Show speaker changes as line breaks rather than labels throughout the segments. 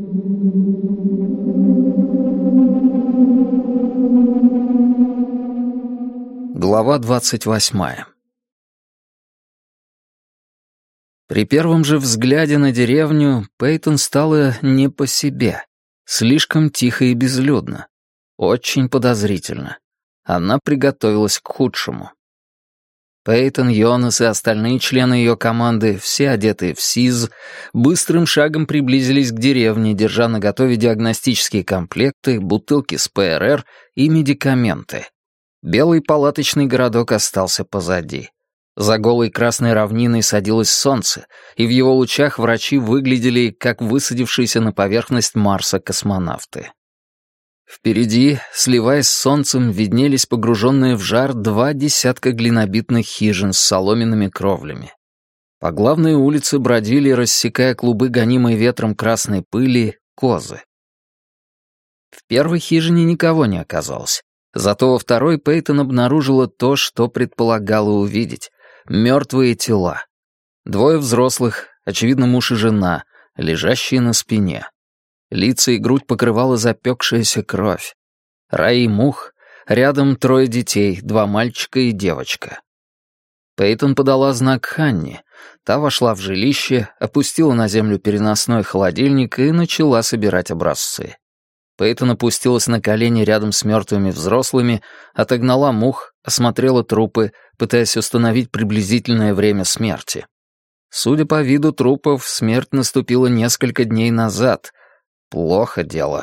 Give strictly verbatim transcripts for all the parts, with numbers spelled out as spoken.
Глава двадцать восьмая. При первом же взгляде на деревню Пейтон стало не по себе. Слишком тихо и безлюдно. Очень подозрительно. Она приготовилась к худшему. Пейтон, Йонас и остальные члены ее команды, все одетые в СИЗ, быстрым шагом приблизились к деревне, держа наготове диагностические комплекты, бутылки с ПРР и медикаменты. Белый палаточный городок остался позади. За голой красной равниной садилось солнце, и в его лучах врачи выглядели, как высадившиеся на поверхность Марса космонавты. Впереди, сливаясь с солнцем, виднелись погруженные в жар два десятка глинобитных хижин с соломенными кровлями. По главной улице бродили, рассекая клубы гонимой ветром красной пыли, козы. В первой хижине никого не оказалось. Зато во второй Пейтон обнаружила то, что предполагала увидеть — мертвые тела. Двое взрослых, очевидно, муж и жена, лежащие на спине. Лица и грудь покрывала запекшаяся кровь. Раи мух, рядом трое детей, два мальчика и девочка. Пейтон подала знак Ханне. Та вошла в жилище, опустила на землю переносной холодильник и начала собирать образцы. Пейтон опустилась на колени рядом с мертвыми взрослыми, отогнала мух, осмотрела трупы, пытаясь установить приблизительное время смерти. Судя по виду трупов, смерть наступила несколько дней назад. Плохо дело.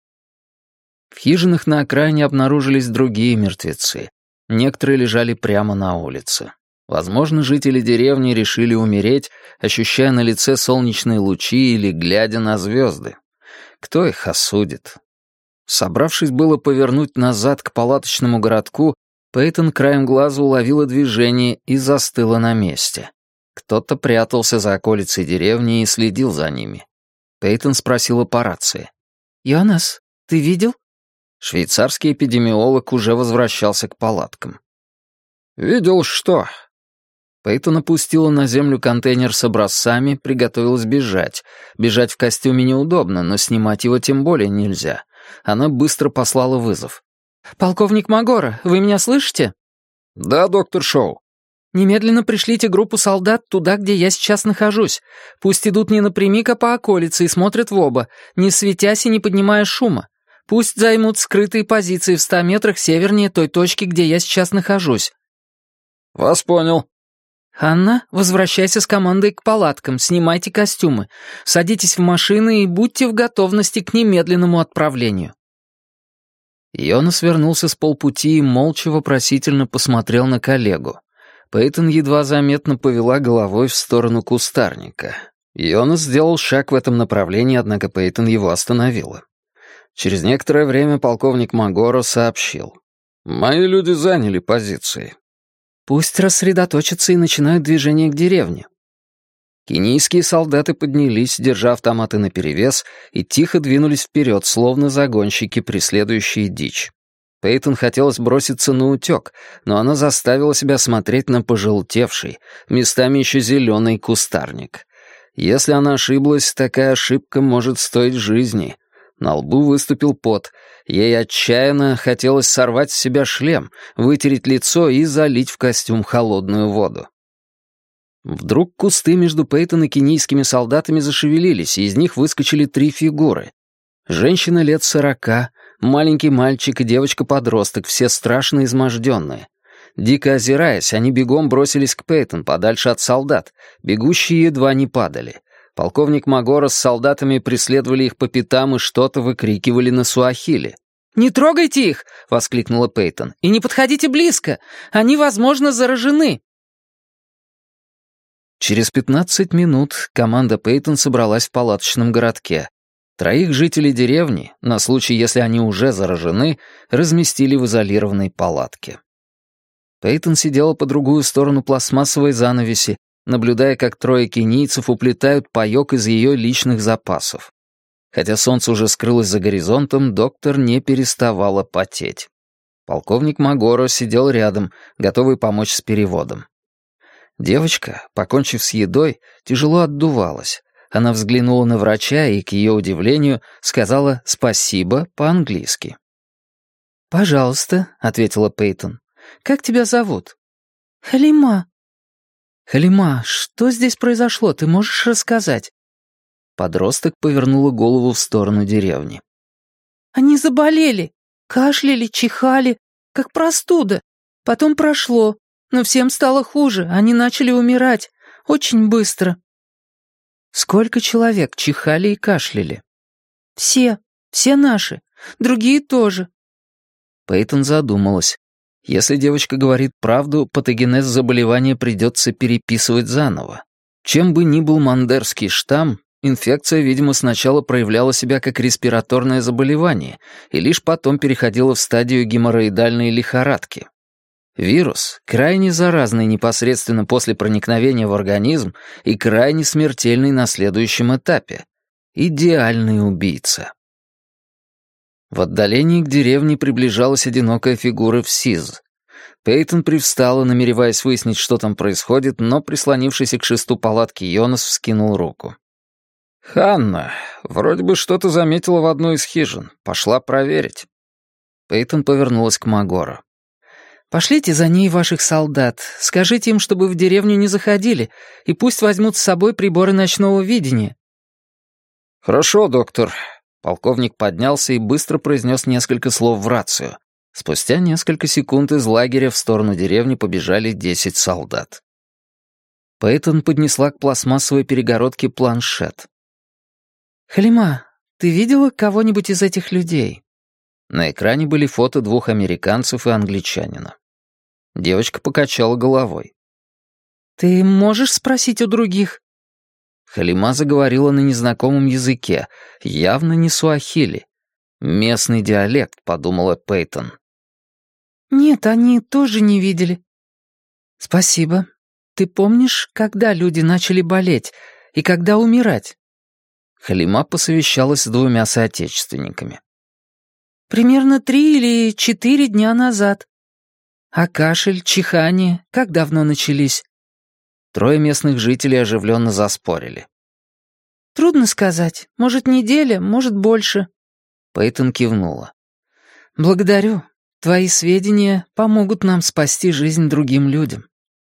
В хижинах на окраине обнаружились другие мертвецы. Некоторые лежали прямо на улице. Возможно, жители деревни решили умереть, ощущая на лице солнечные лучи или глядя на звезды. Кто их осудит? Собравшись было повернуть назад к палаточному городку, Пейтон краем глаза уловила движение и застыла на месте. Кто-то прятался за околицей деревни и следил за ними. Пейтон спросила по рации. «Йонас, ты видел?» Швейцарский эпидемиолог уже возвращался к палаткам. «Видел что?» Пейтон опустила на землю контейнер с образцами, приготовилась бежать. Бежать в костюме неудобно, но снимать его тем более нельзя. Она быстро послала вызов. «Полковник Магора, вы меня слышите?»
«Да, доктор Шоу».
«Немедленно пришлите группу солдат туда, где я сейчас нахожусь. Пусть идут не напрямик, а по околице и смотрят в оба, не светясь и не поднимая шума. Пусть займут скрытые позиции в ста метрах севернее той точки, где я сейчас нахожусь».
«Вас понял».
«Анна, возвращайся с командой к палаткам, снимайте костюмы, садитесь в машины и будьте в готовности к немедленному отправлению». Йонас вернулся с полпути и молча вопросительно посмотрел на коллегу. Пейтон едва заметно повела головой в сторону кустарника. Йонас сделал шаг в этом направлении, однако Пейтон его остановила. Через некоторое время полковник Магоро сообщил. «Мои люди заняли позиции». «Пусть рассредоточатся и начинают движение к деревне». Кенийские солдаты поднялись, держа автоматы наперевес, и тихо двинулись вперед, словно загонщики, преследующие дичь. Пейтон хотелось броситься на утек, но она заставила себя смотреть на пожелтевший, местами еще зеленый кустарник. Если она ошиблась, такая ошибка может стоить жизни. На лбу выступил пот. Ей отчаянно хотелось сорвать с себя шлем, вытереть лицо и залить в костюм холодную воду. Вдруг кусты между Пейтон и кенийскими солдатами зашевелились, и из них выскочили три фигуры. Женщина лет сорока, маленький мальчик и девочка-подросток, все страшно изможденные. Дико озираясь, они бегом бросились к Пейтон, подальше от солдат. Бегущие едва не падали. Полковник Магоро с солдатами преследовали их по пятам и что-то выкрикивали на суахили. «Не трогайте их!» — воскликнула Пейтон. «И не подходите близко! Они, возможно, заражены!» Через пятнадцать минут команда Пейтон собралась в палаточном городке. Троих жителей деревни, на случай, если они уже заражены, разместили в изолированной палатке. Пейтон сидела по другую сторону пластмассовой занавеси, наблюдая, как трое кенийцев уплетают паёк из ее личных запасов. Хотя солнце уже скрылось за горизонтом, доктор не переставала потеть. Полковник Магоро сидел рядом, готовый помочь с переводом. Девочка, покончив с едой, тяжело отдувалась. Она взглянула на врача и, к ее удивлению, сказала «спасибо» по-английски. «Пожалуйста», — ответила Пейтон. «Как тебя зовут?» «Халима». «Халима, что здесь произошло, ты можешь рассказать?» Подросток повернула голову в сторону деревни. «Они заболели, кашляли, чихали, как простуда. Потом прошло, но всем стало хуже, они начали умирать, очень быстро». «Сколько человек чихали и кашляли?» «Все, все наши, другие тоже». Пейтон задумалась. Если девочка говорит правду, патогенез заболевания придется переписывать заново. Чем бы ни был мандерский штамм, инфекция, видимо, сначала проявляла себя как респираторное заболевание и лишь потом переходила в стадию геморроидальной лихорадки. Вирус крайне заразный непосредственно после проникновения в организм и крайне смертельный на следующем этапе. Идеальный убийца. В отдалении к деревне приближалась одинокая фигура в СИЗ. Пейтон привстала, намереваясь выяснить, что там происходит, но, прислонившийся к шесту палатки, Йонас вскинул руку. «Ханна, вроде бы что-то заметила в одной из хижин. Пошла проверить». Пейтон повернулась к Магору. «Пошлите за ней ваших солдат. Скажите им, чтобы в деревню не заходили, и пусть возьмут с собой приборы ночного видения». «Хорошо, доктор». Полковник поднялся и быстро произнес несколько слов в рацию. Спустя несколько секунд из лагеря в сторону деревни побежали десять солдат. Пейтон поднесла к пластмассовой перегородке планшет. «Халима, ты видела кого-нибудь из этих людей?» На экране были фото двух американцев и англичанина. Девочка покачала головой. «Ты можешь спросить у других?» Халима заговорила на незнакомом языке, явно не суахили. «Местный диалект», — подумала Пейтон. «Нет, они тоже не видели». «Спасибо. Ты помнишь, когда люди начали болеть и когда умирать?» Халима посовещалась с двумя соотечественниками. «Примерно три или четыре дня назад. А кашель, чихание, как давно начались?» Трое местных жителей оживленно заспорили. «Трудно сказать. Может, неделя, может, больше». Пейтон кивнула. «Благодарю. Твои сведения помогут нам спасти жизнь другим людям».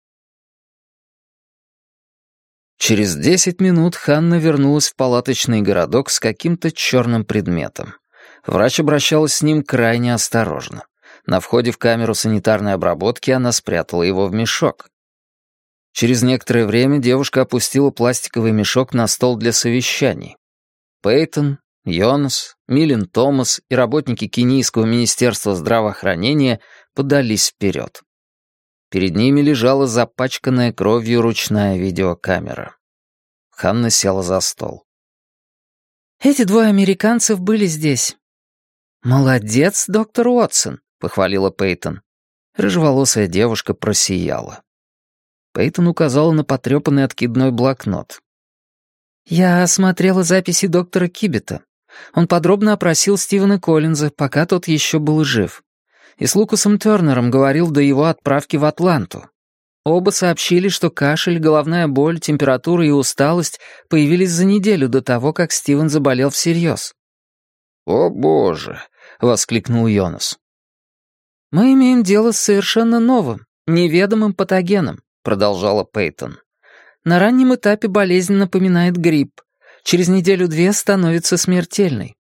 Через десять минут Ханна вернулась в палаточный городок с каким-то черным предметом. Врач обращалась с ним крайне осторожно. На входе в камеру санитарной обработки она спрятала его в мешок. Через некоторое время девушка опустила пластиковый мешок на стол для совещаний. Пейтон, Йонас, Милен Томас и работники Кенийского министерства здравоохранения подались вперед. Перед ними лежала запачканная кровью ручная видеокамера. Ханна села за стол. «Эти двое американцев были здесь». «Молодец, доктор Уотсон», — похвалила Пейтон. Рыжеволосая девушка просияла. Пейтон указала на потрепанный откидной блокнот. «Я осмотрела записи доктора Кибета. Он подробно опросил Стивена Коллинза, пока тот еще был жив. И с Лукасом Тернером говорил до его отправки в Атланту. Оба сообщили, что кашель, головная боль, температура и усталость появились за неделю до того, как Стивен заболел всерьез». «О, боже!» — воскликнул Йонас. «Мы имеем дело с совершенно новым, неведомым патогеном», — продолжала Пейтон. «На раннем этапе болезнь напоминает грипп. Через неделю-две становится смертельной».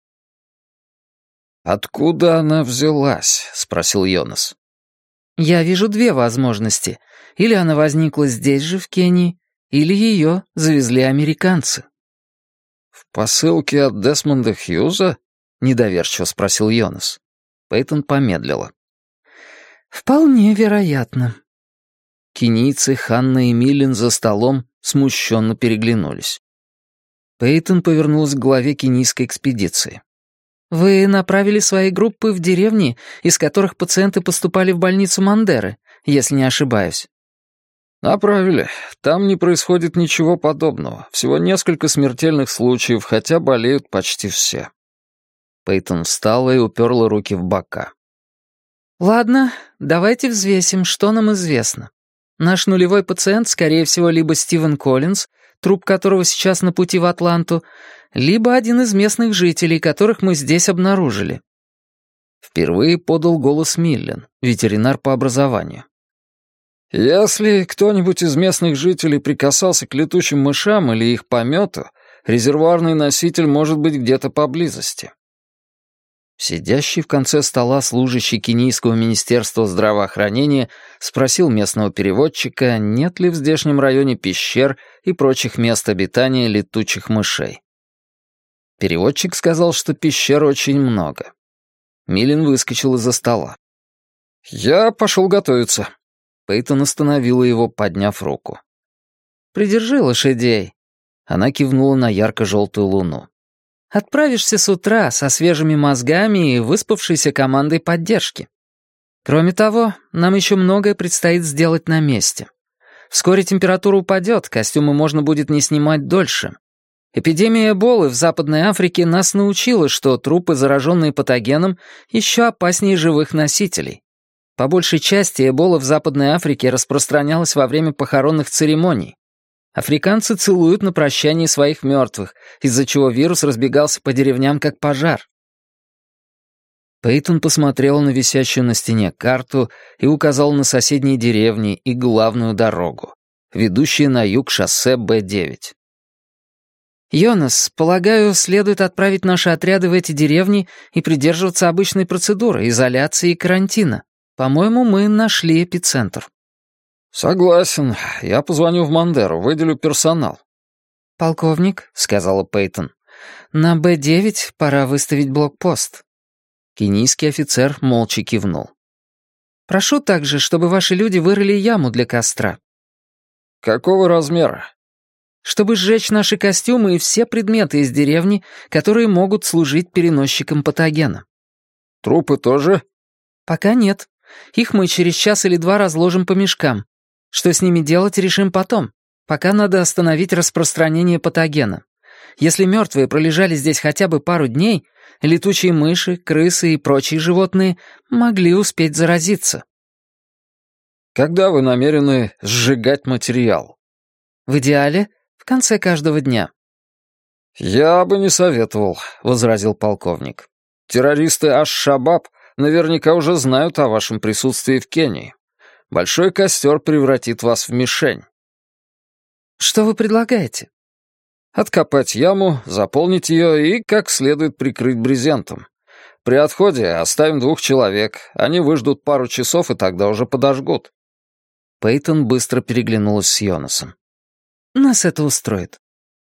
«Откуда она взялась?» — спросил Йонас. «Я вижу две возможности. Или она возникла здесь же, в Кении, или ее завезли американцы». «В посылке от Десмонда Хьюза?» — недоверчиво спросил Йонас. Пейтон помедлила. «Вполне вероятно». Кенийцы Ханна и Милен за столом смущенно переглянулись. Пейтон повернулась к главе кенийской экспедиции. «Вы направили свои группы в деревни, из которых пациенты поступали в больницу Мандеры, если не ошибаюсь?» «Направили. Там не происходит ничего подобного. Всего несколько смертельных случаев, хотя болеют почти все». Пейтон встала и уперла руки в бока. «Ладно, давайте взвесим, что нам известно. Наш нулевой пациент, скорее всего, либо Стивен Коллинз,
труп которого сейчас на пути в Атланту, либо один из местных жителей, которых мы здесь обнаружили».
Впервые подал голос Миллен, ветеринар по образованию.
«Если кто-нибудь из местных жителей прикасался к летучим мышам или их помету, резервуарный носитель может быть где-то поблизости».
Сидящий в конце стола служащий Кенийского министерства здравоохранения спросил местного переводчика, нет ли в здешнем районе пещер и прочих мест обитания летучих мышей. Переводчик сказал, что пещер очень много. Миллен выскочил из-за стола.
«Я пошел готовиться».
Пейтон остановила его, подняв руку.
«Придержи лошадей».
Она кивнула на ярко-желтую луну.
«Отправишься с утра со свежими мозгами и выспавшейся командой поддержки. Кроме того, нам еще многое предстоит сделать на месте. Вскоре температура упадет, костюмы можно будет не снимать дольше. Эпидемия Эболы в Западной Африке нас научила, что трупы, зараженные патогеном, еще опаснее живых носителей. По большей части Эбола в Западной Африке распространялась во время похоронных церемоний. Африканцы целуют на прощание своих мертвых, из-за чего вирус разбегался по деревням как пожар».
Пейтон посмотрел на висящую на стене карту и указал на соседние деревни и главную дорогу, ведущие на юг шоссе Бэ девять.
«Йонас, полагаю, следует отправить наши отряды в эти деревни и придерживаться обычной процедуры изоляции и карантина. По-моему, мы нашли эпицентр».
«Согласен. Я позвоню в Мандеру, выделю персонал».
«Полковник», — сказала Пейтон, — «на Бэ девять пора выставить блокпост».
Кенийский офицер молча кивнул.
«Прошу также, чтобы ваши люди вырыли яму для костра».
«Какого размера?»
«Чтобы сжечь наши костюмы и все предметы из деревни, которые могут служить переносчиком патогена».
«Трупы тоже?»
«Пока нет. Их мы через час или два разложим по мешкам. Что с ними делать, решим потом. Пока надо остановить распространение патогена. Если мертвые пролежали здесь хотя бы пару дней, летучие мыши, крысы и прочие животные могли успеть заразиться».
«Когда вы намерены сжигать материал?»
«В идеале, в конце каждого дня».
«Я бы не советовал», — возразил полковник. «Террористы Аш-Шабаб наверняка уже знают о вашем присутствии в Кении. Большой костер превратит вас в мишень».
«Что вы предлагаете?»
«Откопать яму, заполнить ее и как следует прикрыть брезентом. При отходе оставим двух человек, они выждут пару часов и тогда уже подожгут».
Пейтон быстро переглянулась с Йонасом.
«Нас это устроит».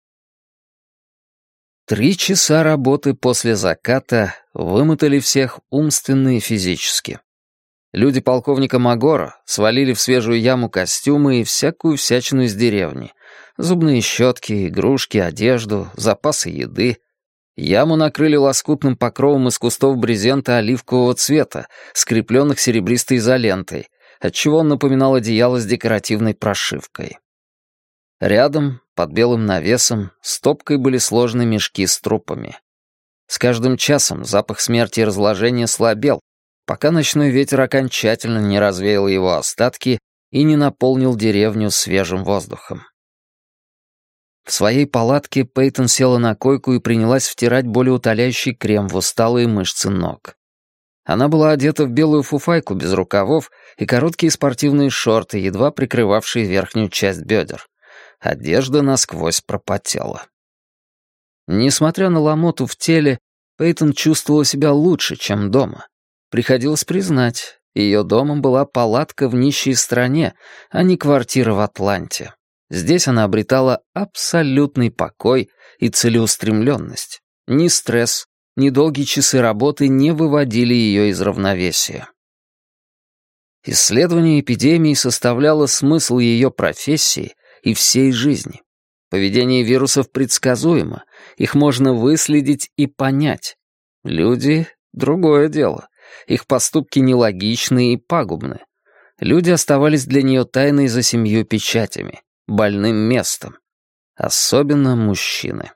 Три часа работы после заката вымотали всех умственно и физически. Люди полковника Магоро свалили в свежую яму костюмы и всякую всячину из деревни. Зубные щетки, игрушки, одежду, запасы еды. Яму накрыли лоскутным покровом из кустов брезента оливкового цвета, скрепленных серебристой изолентой, отчего он напоминал одеяло с декоративной прошивкой. Рядом, под белым навесом, стопкой были сложены мешки с трупами. С каждым часом запах смерти и разложения слабел, пока ночной ветер окончательно не развеял его остатки и не наполнил деревню свежим воздухом. В своей палатке Пейтон села на койку и принялась втирать болеутоляющий крем в усталые мышцы ног. Она была одета в белую фуфайку без рукавов и короткие спортивные шорты, едва прикрывавшие верхнюю часть бедер. Одежда насквозь пропотела. Несмотря на ломоту в теле, Пейтон чувствовала себя лучше, чем дома. Приходилось признать, ее домом была палатка в нищей стране, а не квартира в Атланте. Здесь она обретала абсолютный покой и целеустремленность. Ни стресс, ни долгие часы работы не выводили ее из равновесия. Исследование эпидемии составляло смысл ее профессии и всей жизни. Поведение вирусов предсказуемо, их можно выследить и понять. Люди — другое дело. Их поступки нелогичны и пагубны. Люди оставались для нее тайной за семью печатями, больным местом. Особенно мужчины.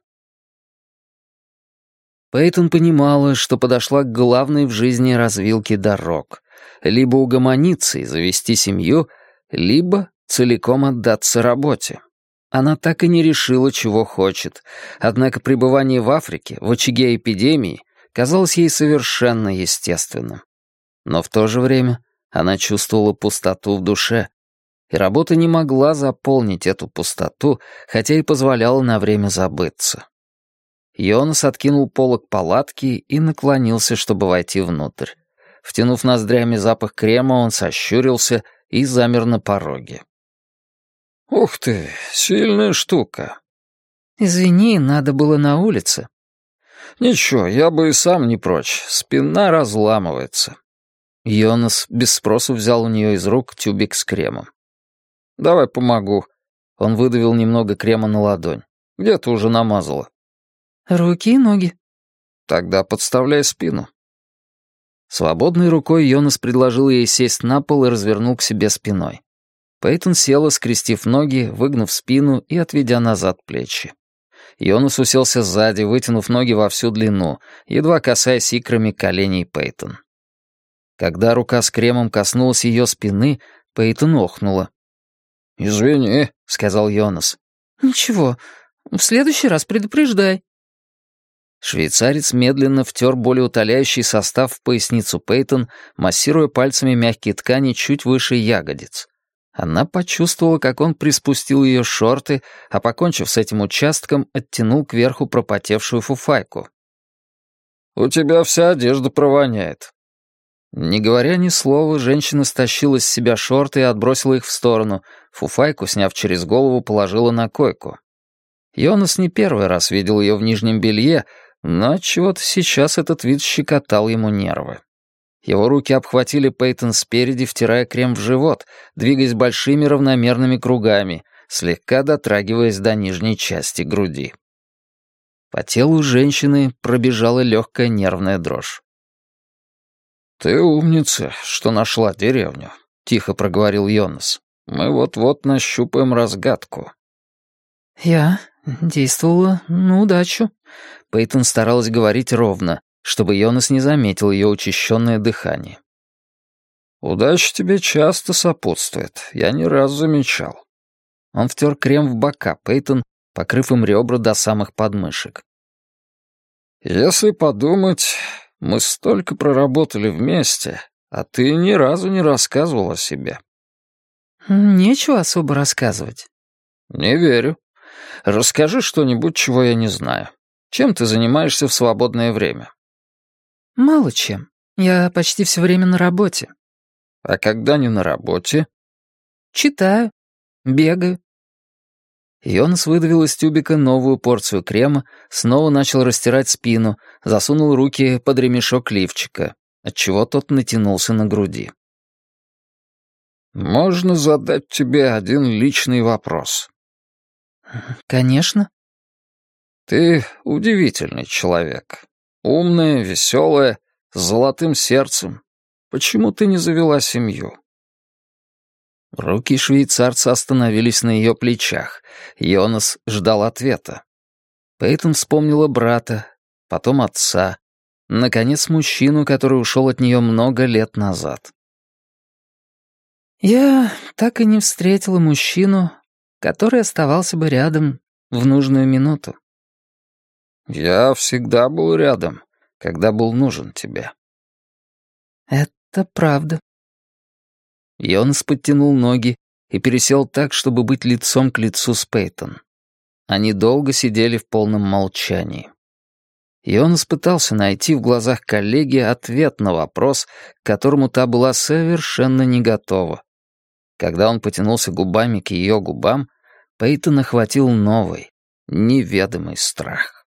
Пейтон понимала, что подошла к главной в жизни развилке дорог. Либо угомониться и завести семью, либо целиком отдаться работе. она так и не решила, чего хочет, однако пребывание в Африке, в очаге эпидемии, казалось ей совершенно естественным. Но в то же время она чувствовала пустоту в душе, и работа не могла заполнить эту пустоту, хотя и позволяла на время забыться. Йонас откинул полог палатки и наклонился, чтобы войти внутрь. Втянув ноздрями запах крема, он сощурился и замер на пороге.
«Ух ты, сильная штука».
«Извини, надо было на улице».
«Ничего, я бы и сам не прочь, спина разламывается».
Йонас без спросу взял у нее из рук тюбик с кремом.
«Давай помогу».
Он выдавил немного крема на ладонь.
«Где ты уже намазала?»
«Руки и ноги».
«Тогда подставляй спину».
Свободной рукой Йонас предложил ей сесть на пол и развернул к себе спиной. Пейтон села, скрестив ноги, выгнув спину и отведя назад плечи. Йонас уселся сзади, вытянув ноги во всю длину, едва касаясь икрами коленей Пейтон. Когда рука с кремом коснулась ее спины, Пейтон охнула.
«Извини», —
сказал Йонас.
«Ничего, в следующий раз предупреждай».
Швейцарец медленно втер болеутоляющий состав в поясницу Пейтон, массируя пальцами мягкие ткани чуть выше ягодиц. Она почувствовала, как он приспустил ее шорты, а, покончив с этим участком, оттянул кверху пропотевшую фуфайку.
«У тебя вся одежда провоняет».
Не говоря ни слова, женщина стащила с себя шорты и отбросила их в сторону, фуфайку, сняв через голову, положила на койку. Йонас не первый раз видел ее в нижнем белье, но отчего-то сейчас этот вид щекотал ему нервы. Его руки обхватили Пейтон спереди, втирая крем в живот, двигаясь большими равномерными кругами, слегка дотрагиваясь до нижней части груди. По телу женщины пробежала легкая нервная дрожь.
«Ты умница, что нашла деревню», — тихо проговорил Йонас. «Мы вот-вот нащупаем разгадку».
«Я действовала на удачу».
Пейтон старалась говорить ровно, чтобы Йонас не заметил ее учащенное дыхание.
«Удача тебе часто сопутствует, я не раз замечал».
Он втер крем в бока Пейтон, покрыв им ребра до самых подмышек.
«Если подумать, мы столько проработали вместе, а ты ни разу не рассказывал о себе».
«Нечего особо рассказывать».
«Не верю. Расскажи что-нибудь, чего я не знаю. Чем ты занимаешься в свободное время?»
«Мало чем. Я почти все время на работе».
«А когда не на работе?»
«Читаю. Бегаю».
Йонас выдавил из тюбика новую порцию крема, снова начал растирать спину, засунул руки под ремешок лифчика, отчего тот натянулся на груди.
«Можно задать тебе один личный вопрос?»
«Конечно».
«Ты удивительный человек. Умная, веселая, с золотым сердцем. Почему ты не завела семью?»
Руки швейцарца остановились на ее плечах. Йонас ждал ответа. Пейтон вспомнила брата, потом отца, наконец мужчину, который ушел от нее много лет назад.
«Я так и не встретила мужчину, который оставался бы рядом в нужную минуту».
«Я всегда был рядом, когда был нужен тебе».
«Это правда».
Йонас подтянул ноги и пересел так, чтобы быть лицом к лицу с Пейтон. Они долго сидели в полном молчании. Йонас пытался найти в глазах коллеги ответ на вопрос, к которому та была совершенно не готова. Когда он потянулся губами к ее губам, Пейтон охватил новый, неведомый страх.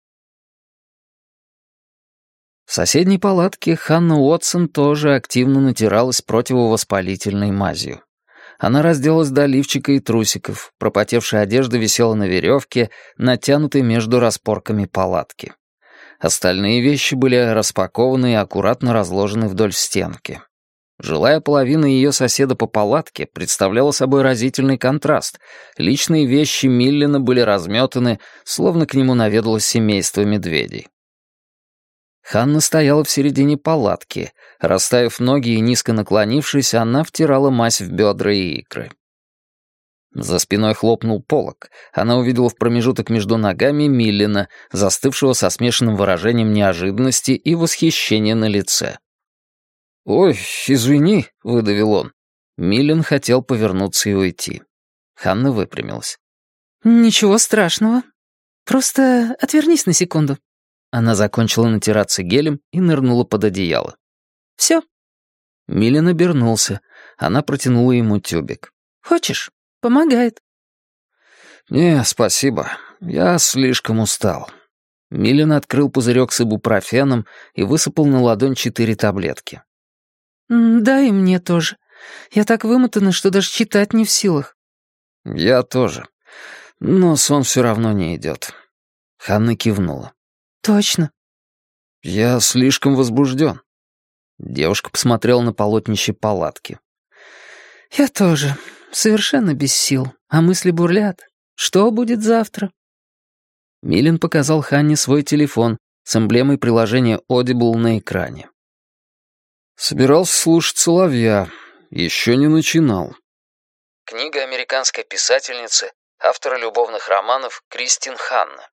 В соседней палатке Ханна Уотсон тоже активно натиралась противовоспалительной мазью. Она разделась до лифчика и трусиков, пропотевшая одежда висела на веревке, натянутой между распорками палатки. Остальные вещи были распакованы и аккуратно разложены вдоль стенки. Жилая половина ее соседа по палатке представляла собой разительный контраст. Личные вещи Миллина были разметаны, словно к нему наведалось семейство медведей. Ханна стояла в середине палатки. Расставив ноги и низко наклонившись, она втирала мазь в бедра и икры. За спиной хлопнул полог. Она увидела в промежуток между ногами Миллина, застывшего со смешанным выражением неожиданности и восхищения на лице. «Ой, извини», — выдавил он. Миллин хотел повернуться и уйти. Ханна выпрямилась.
«Ничего страшного. Просто отвернись на секунду».
Она закончила натираться гелем и нырнула под одеяло.
«Все».
Миллин обернулся. Она протянула ему тюбик.
«Хочешь? Помогает».
«Не, спасибо. Я слишком устал». Миллин открыл пузырек с ибупрофеном и высыпал на ладонь четыре таблетки.
«Да, и мне тоже. Я так вымотана, что даже читать не в силах».
«Я тоже. Но сон все равно не идет». Ханна кивнула.
«Точно».
«Я слишком возбужден». Девушка посмотрела на полотнище палатки.
«Я тоже. Совершенно без сил. А мысли бурлят. Что будет завтра?»
Миллин показал Ханне свой телефон с эмблемой приложения Audible на экране. «Собирался слушать соловья. Еще не начинал». Книга американской писательницы, автора любовных романов Кристин Ханна.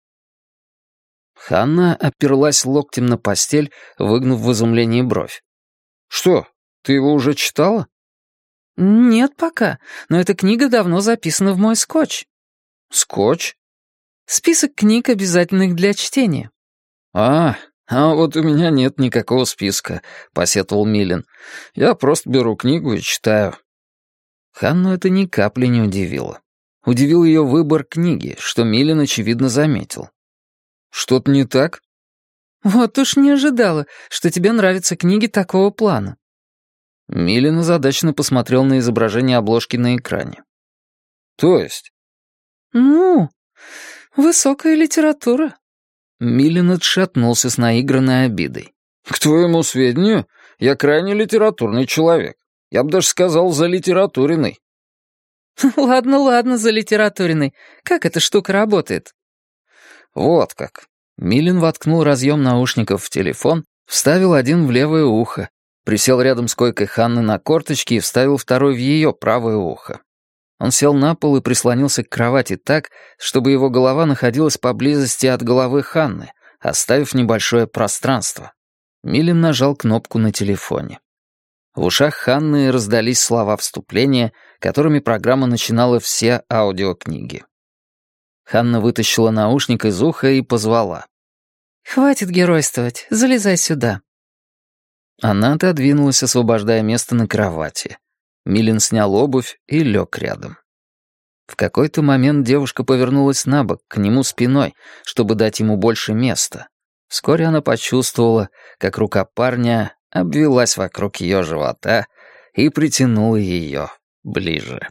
Ханна оперлась локтем на постель, выгнув в изумлении бровь. «Что, ты его уже читала?»
«Нет пока, но эта книга давно записана в мой скотч».
«Скотч?»
«Список книг, обязательных для чтения».
«А, а вот у меня нет никакого списка», — посетовал Миллин. «Я просто беру книгу и читаю». Ханну это ни капли не удивило. Удивил ее выбор книги, что Миллин, очевидно, заметил. «Что-то не так?»
«Вот уж не ожидала, что тебе нравятся книги такого плана».
Миллин озадаченно посмотрел на изображение обложки на экране. «То есть?»
«Ну, высокая литература».
Миллин отшатнулся с наигранной обидой. «К твоему сведению, я крайне литературный человек. Я бы даже сказал, залитературенный».
«Ладно, ладно, залитературенный. Как эта штука работает?»
«Вот как». Миллин воткнул разъем наушников в телефон, вставил один в левое ухо, присел рядом с койкой Ханны на корточки и вставил второй в ее правое ухо. Он сел на пол и прислонился к кровати так, чтобы его голова находилась поблизости от головы Ханны, оставив небольшое пространство. Миллин нажал кнопку на телефоне. В ушах Ханны раздались слова вступления, которыми программа начинала все аудиокниги. Ханна вытащила наушник из уха и позвала.
«Хватит геройствовать, залезай сюда».
Она отодвинулась, освобождая место на кровати. Миллин снял обувь и лег рядом. В какой-то момент девушка повернулась на бок, к нему спиной, чтобы дать ему больше места. Вскоре она почувствовала, как рука парня обвилась вокруг ее живота и притянула ее ближе.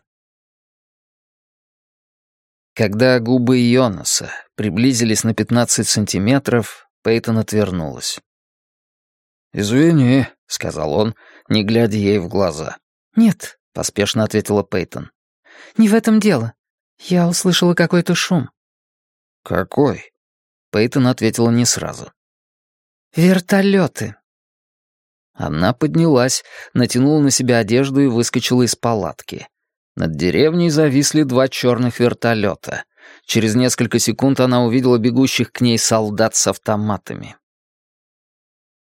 Когда губы Йонаса приблизились на пятнадцать сантиметров, Пейтон отвернулась. «Извини», — сказал он, не глядя ей в глаза.
«Нет»,
— поспешно ответила Пейтон.
«не в этом дело. Я услышала какой-то шум».
«Какой?» Пейтон ответила не сразу.
«Вертолеты».
Она поднялась, натянула на себя одежду и выскочила из палатки. Над деревней зависли два черных вертолета. Через несколько секунд она увидела бегущих к ней солдат с автоматами.